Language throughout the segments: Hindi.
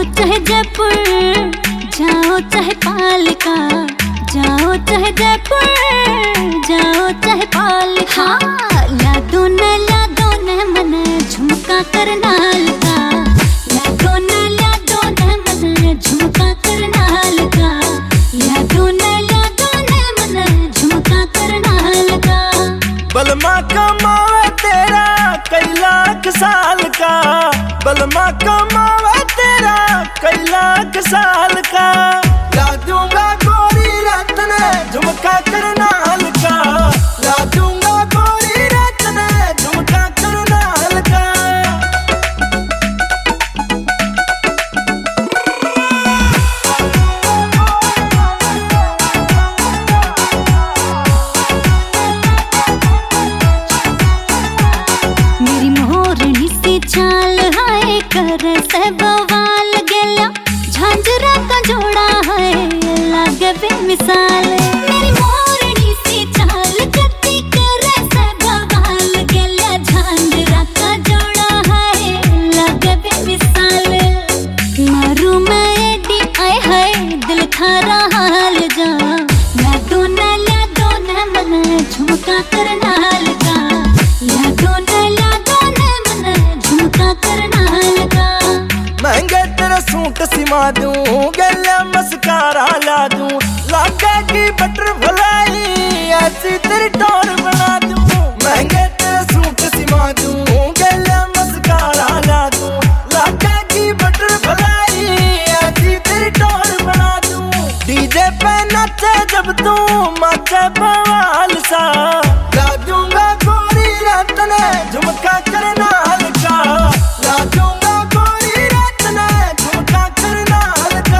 चाहे जयपुर, जाओ चाहे पालिका, जाओ चाहे जयपुर, जाओ चाहे पालिका। लादो न मन झुमका करनाल का, लादो न मन झुमका करनाल का, लादो न मन झुमका करनाल का। बलमा कमावे तेरा कई लाख साल का, बलमा कमावे तेरा कई लाख साल का। ला दूंगा गोरी रत्न झुमका करनाल का, ला दूंगा गोरी रत्न झुमका करनाल का। मेरी मोरनी सी चाल है कर से बवाल गेला, झांझरा का जोड़ा है लागे बेमिसाल। मेरी मोरनी सी चाल कती कर से बवाल गेला, झांझरा का जोड़ा है लागे बेमिसाल। मारू मैं एडी आए है दिल थारा हाल जा, लादो न मन झुमका करनाल का, लादो न मन झुमका करनाल का। महंगे तेरा सूट सिमा दूं, गले मस्कारा ला दूं, लागे की बटरफ्लाई ऐसी तेरी टोर बना दूं। महंगे तेरा सूट सिमा दूं, गले मस्कारा ला दूं, लागे की बटरफ्लाई ऐसी तेरी टोर बना दूं। डीजे पे नाचे जब तू माचे बवाल सा, ला दूंगा गोरी रत्न झुमका करनाल का, ला दूंगा गोरी रत्न झुमका करनाल का।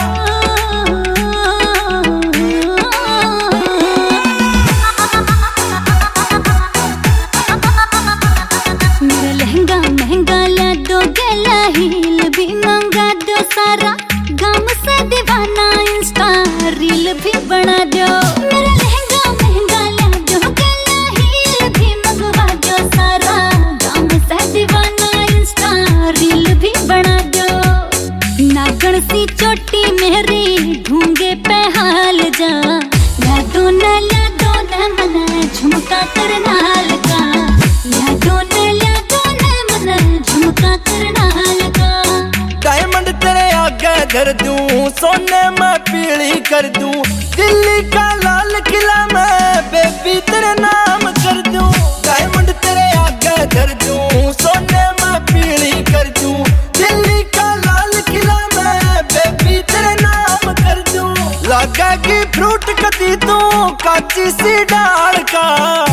मेरा लहंगा महंगा ला दो, गला हील भी मंगा दो सारा, गम से दीवाना इंस्टा रील भी बना दो। मेरा लहंगा महंगा ला दो, गला हील भी मंगवा दो सारा, गम से दीवाना इंस्टा रील भी बना दो। नागण सी चोटी मेरी ढूंगे पे हाल जा, लादो न मन झुमका करनाल का, लादो न मन झुमका करनाल का। डायमंड तेरे आगे धर दूं, सोने में पीली कर दूं, दिल्ली का लाल किला मैं बेबी तेरे नाम कर दूं। डायमंड तेरे आगे धर दूं, सोने में पीली कर दूं, दिल्ली का लाल किला मैं बेबी तेरे नाम कर दूं। लागा की फ्रूट कती तू काची सी डाल का,